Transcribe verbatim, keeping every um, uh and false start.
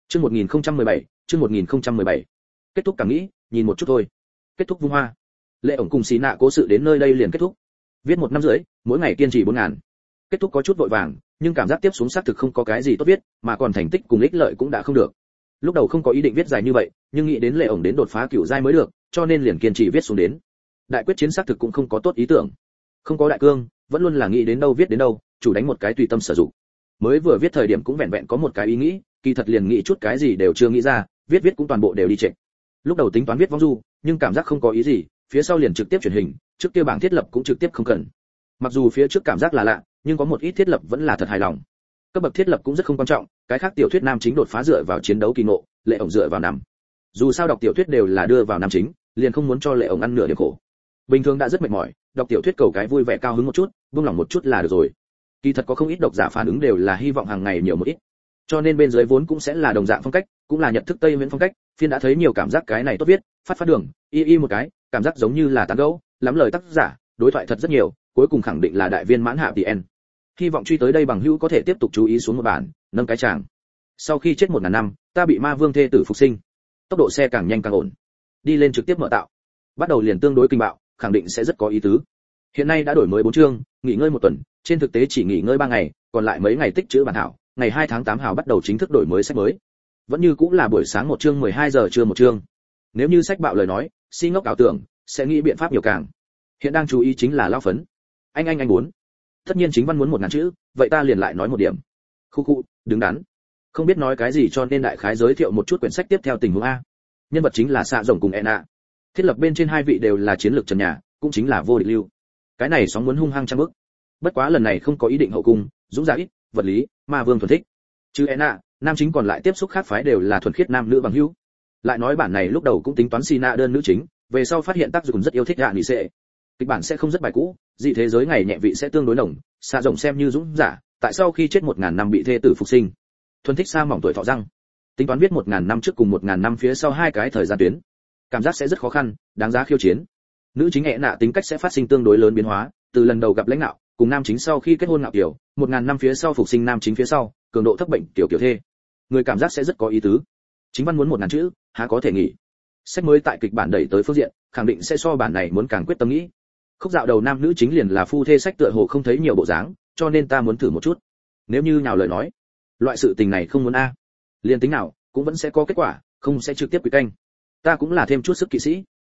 Chương một nghìn không trăm mười bảy, chương một nghìn không trăm mười bảy. Kết thúc cảm nghĩ, nhìn một chút thôi. Kết thúc vung hoa. Lệ ổng cùng xí nạ cố sự đến nơi đây liền kết thúc. Viết một năm rưỡi, mỗi ngày kiên trì bốn ngàn. Kết thúc có chút vội vàng, nhưng cảm giác tiếp xuống xác thực không có cái gì tốt viết, mà còn thành tích cùng ích lợi cũng đã không được. Lúc đầu không có ý định viết dài như vậy, nhưng nghĩ đến Lệ ổng đến đột phá cửu giai mới được, cho nên liền kiên trì viết xuống đến. Đại quyết chiến xác thực cũng không có tốt ý tưởng. Không có đại cương, vẫn luôn là nghĩ đến đâu viết đến đâu, chủ đánh một cái tùy tâm sử dụng. Mới vừa viết thời điểm cũng vẹn vẹn có một cái ý nghĩ, kỳ thật liền nghĩ chút cái gì đều chưa nghĩ ra, viết viết cũng toàn bộ đều đi trệ. Lúc đầu tính toán viết vong du, nhưng cảm giác không có ý gì, phía sau liền trực tiếp truyền hình, trước kia bảng thiết lập cũng trực tiếp không cần. Mặc dù phía trước cảm giác là lạ, nhưng có một ít thiết lập vẫn là thật hài lòng. Cấp bậc thiết lập cũng rất không quan trọng, cái khác tiểu thuyết nam chính đột phá dựa vào chiến đấu kỳ ngộ, Lệ ổng dựa vào nằm. Dù sao đọc tiểu thuyết đều là đưa vào nam chính, liền không muốn cho Lệ ổng ăn nửa điểm khổ. Bình thường đã rất mệt mỏi, đọc tiểu thuyết cầu cái vui vẻ cao hứng một chút, buông lòng một chút là được rồi. Kỳ thật có không ít độc giả phản ứng đều là hy vọng hàng ngày nhiều một ít. Cho nên bên dưới vốn cũng sẽ là đồng dạng phong cách, cũng là nhận thức Tây Viễn phong cách, phiên đã thấy nhiều cảm giác cái này tốt viết, phát phát đường, y y một cái, cảm giác giống như là tán gẫu, lắm lời tác giả, đối thoại thật rất nhiều, cuối cùng khẳng định là đại viên mãn hạ tỷ en. Hy vọng truy tới đây bằng hữu có thể tiếp tục chú ý xuống một bản, nâng cái chàng. Sau khi chết một ngàn năm, ta bị ma vương thê tử phục sinh. Tốc độ xe càng nhanh càng ổn. Đi lên trực tiếp mở tạo. Bắt đầu liền tương đối kinh bạo, khẳng định sẽ rất có ý tứ. Hiện nay đã đổi mới bốn chương, nghỉ ngơi một tuần, trên thực tế chỉ nghỉ ngơi ba ngày, còn lại mấy ngày tích trữ bản thảo, ngày hai tháng tám hào bắt đầu chính thức đổi mới sách mới. Vẫn như cũng là buổi sáng một chương mười hai giờ trưa một chương. Nếu như sách bạo lời nói, si ngốc ảo tưởng, sẽ nghĩ biện pháp nhiều càng. Hiện đang chú ý chính là lao phấn. Anh anh anh muốn. Tất nhiên chính văn muốn một ngàn chữ, vậy ta liền lại nói một điểm. Khu khu, đứng đắn. Không biết nói cái gì cho nên đại khái giới thiệu một chút quyển sách tiếp theo tình huống a. Nhân vật chính là Xạ Rồng cùng Ena. Thiết lập bên trên hai vị đều là chiến lược trần nhà, cũng chính là vô địch lưu. Cái này sóng muốn hung hăng trăm bước. Bất quá lần này không có ý định hậu cung, dũng giả ít, vật lý, ma vương thuần thích. Chứ Ena, nam chính còn lại tiếp xúc khác phái đều là thuần khiết nam nữ bằng hữu. Lại nói bản này lúc đầu cũng tính toán Sina đơn nữ chính, về sau phát hiện tác dụng rất yêu thích hạ nghỉ sẽ. Kịch bản sẽ không rất bài cũ, dị thế giới ngày nhẹ vị sẽ tương đối nồng, Xạ Rồng xem như dũng giả, tại sau khi chết một ngàn năm bị thê tử phục sinh. Thuần thích sa mỏng tuổi thọ răng. Tính toán viết một ngàn năm trước cùng một ngàn năm phía sau hai cái thời gian tuyến. Cảm giác sẽ rất khó khăn, đáng giá khiêu chiến. Nữ chính Ena tính cách sẽ phát sinh tương đối lớn biến hóa, từ lần đầu gặp lãnh đạo, cùng nam chính sau khi kết hôn ngạo kiểu, một ngàn năm phía sau phục sinh nam chính phía sau, cường độ thấp bệnh tiểu kiểu thê. Người cảm giác sẽ rất có ý tứ. Chính văn muốn một ngàn chữ, há có thể nghỉ. Sách mới tại kịch bản đẩy tới phương diện, khẳng định sẽ so bản này muốn càng quyết tâm nghĩ. Khúc dạo đầu nam nữ chính liền là phu thê sách tựa hồ không thấy nhiều bộ dáng, cho nên ta muốn thử một chút. Nếu như nhào lời nói, loại sự tình này không muốn a. Liên tính nào, cũng vẫn sẽ có kết quả, không sẽ trực tiếp quỷ canh. Ta cũng là thêm chút sức kỵ sĩ.